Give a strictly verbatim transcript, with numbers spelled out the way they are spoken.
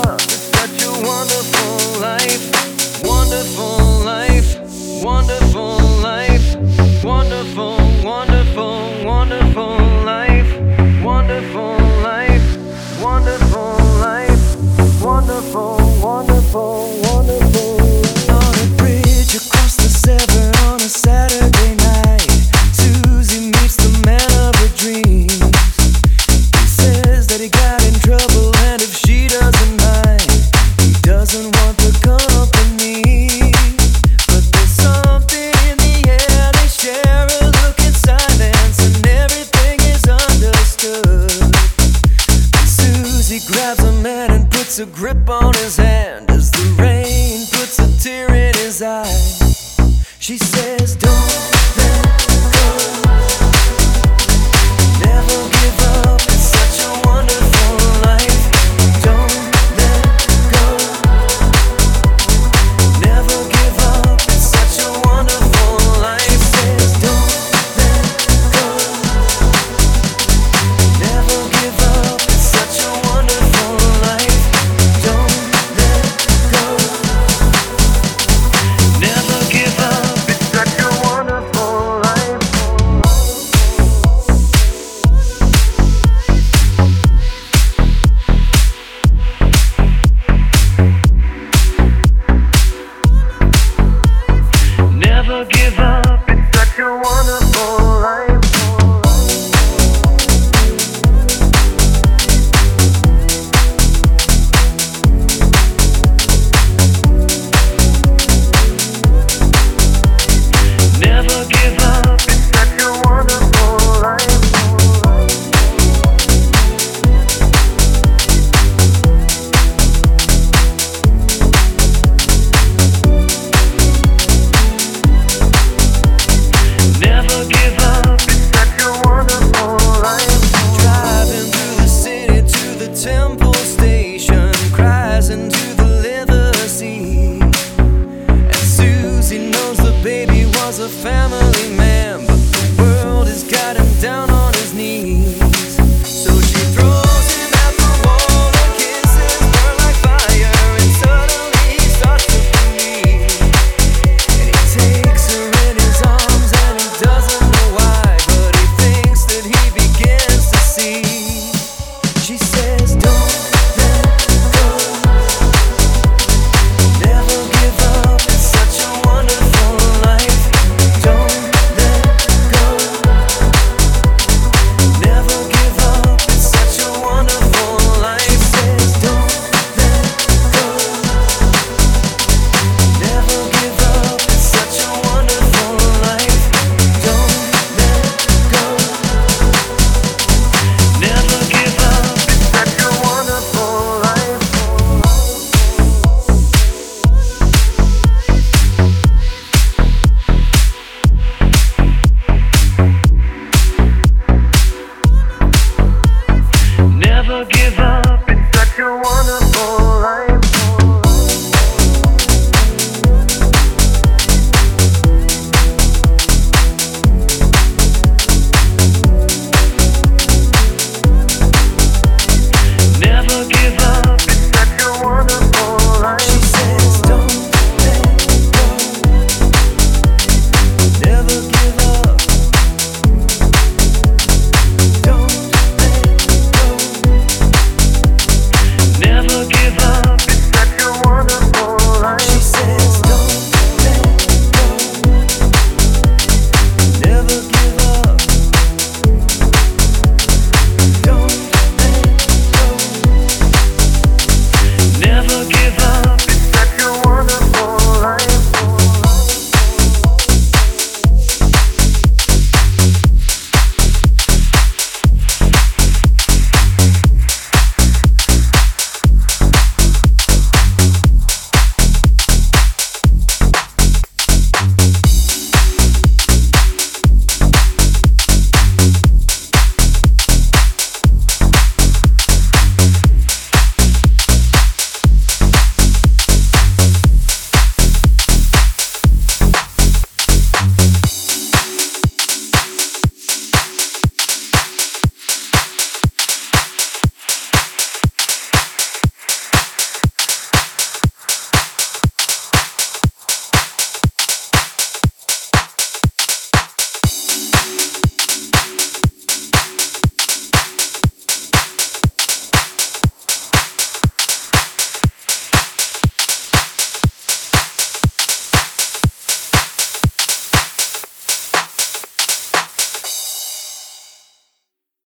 up. It's such a wonderful life, wonderful life, wonderful life, wonderful, wonderful, wonderful life, wonderful life, wonderful life, wonderful, wonderful, wonderful. On a bridge across the Severn on a Saturday night, Susie meets the man of her dreams. He says that he got in trouble, and if she doesn't mind, he doesn't want the company. But there's something in the air, they share a look in silence, and everything is understood. Susie grabs a man and puts a grip on his hand as the rain puts a tear in his eye. She says, don't let go, never give up, it's such a wonderful life. Don't let go, never give up, it's such a wonderful life. She says, don't let go, never give up, it's such a wonderful life. Don't let go, never give up, it's such a wonderful life. Never give up, it's such a wonderful life. Never give up, it's such a wonderful life. Never give up, it's such a wonderful life. Driving through the city to the Temple Station, cries into the